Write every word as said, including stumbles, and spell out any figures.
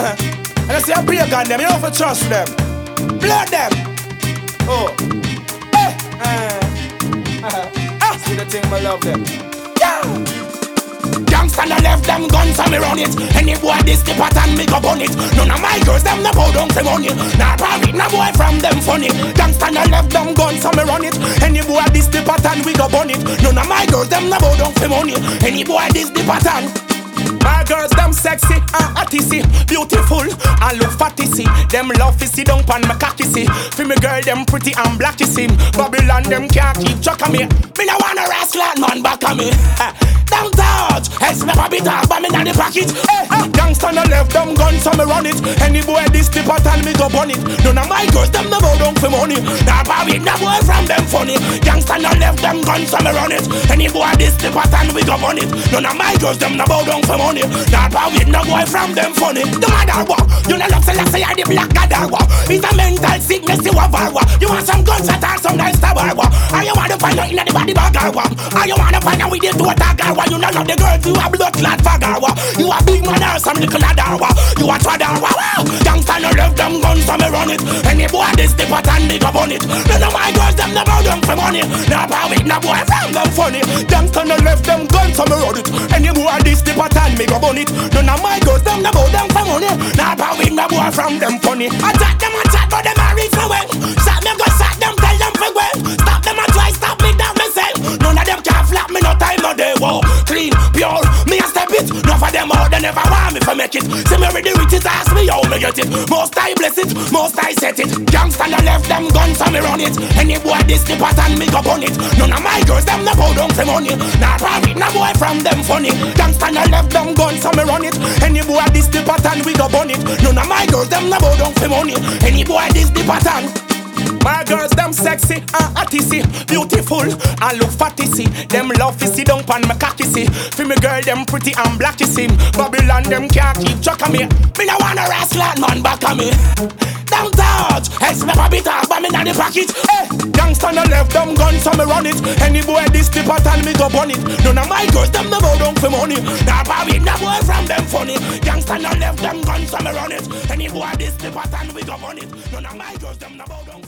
And I say I pray God them, you don't have to trust them. Blood them. Oh. Hey. Uh, uh, uh. See the thing, I love them. Yeah. Gangsta no left them guns and me run it. Any boy this the pattern me go bun it. None of my girls them no bow down for money. Nah party no boy from them funny. Gangsta no left them guns and me run it. Any boy this the pattern we go bun it. None of my girls them no bow down for money. Any boy this the pattern. My girls, them sexy and hotty see, beautiful and look fatty see. Them love to see down pan my cocky see. For me girl, them pretty and blacky see. Babylon, them can't keep track of me. Me no wanna rascal man back of me. Down touch, else me pop it off, but me not the package. Hey, gangsta no left them guns so me run it. Any boy this the pattern me go bun it. None of my girls, them no bow down for money. Nah party, no boy from them funny. Gangsta no left them guns so me run it. Any boy this the pattern we go bun it. None of my girls, them no bow down for money. Nah party, no boy from them funny. The mother war, you know love say let's say I the black god war. It's a mental sickness you have war. You want some guns that are some nice star war. Or you want to find out in the body bag war. Or you want to find out with the two attack war. You know love the girls, you a blood clot fagger war. You a big man or some little ladder war. You a twadder war. Gangsta no left them guns so me run it. Any boy this the pattern me go bun it. None of my girls them never done for money. Nah party, no boy from them funny. Gangsta no left them guns so me run it. Any boy this the pattern me go bun it. None of my girls them never done for money. Nah party, no boy from them funny. Attack them, attack but them a reach no way. Shot me go shot them, tell them for well. Stop them and try stop me down myself. None of them can flap me no time no day. Whoa, clean, pure, me a step it. None of them out they never want me for make it. See me with the riches, ask me how me get it. Most I bless it, most I set it. Gangsta no left them guns so me run it. Any boy this the pattern me go bun it. None of my girls them no bow down for money. Nah party, no boy from them funny. Gangsta no left them guns so me run it. Any boy this the pattern we go bun it. None of my girls them no bow down for money. Any boy this the pattern. My girls, them sexy and hotty see, beautiful and look fatty see. Them love to see down pan my cocky see. For me girl, them pretty and blacky see. Babylon, them can't keep track of me. Me no wanna rascal man back of me. Down touch, else me pop it off, but me not the package. Hey, gangsta no left them guns so me run it. Any boy this the pattern me go bun it. None of my girls, them no bow down for money. Nah party, no boy from them funny. Gangsta no left them guns so me run it. Any boy this the pattern we go bun it. None of my girls, them no bow down.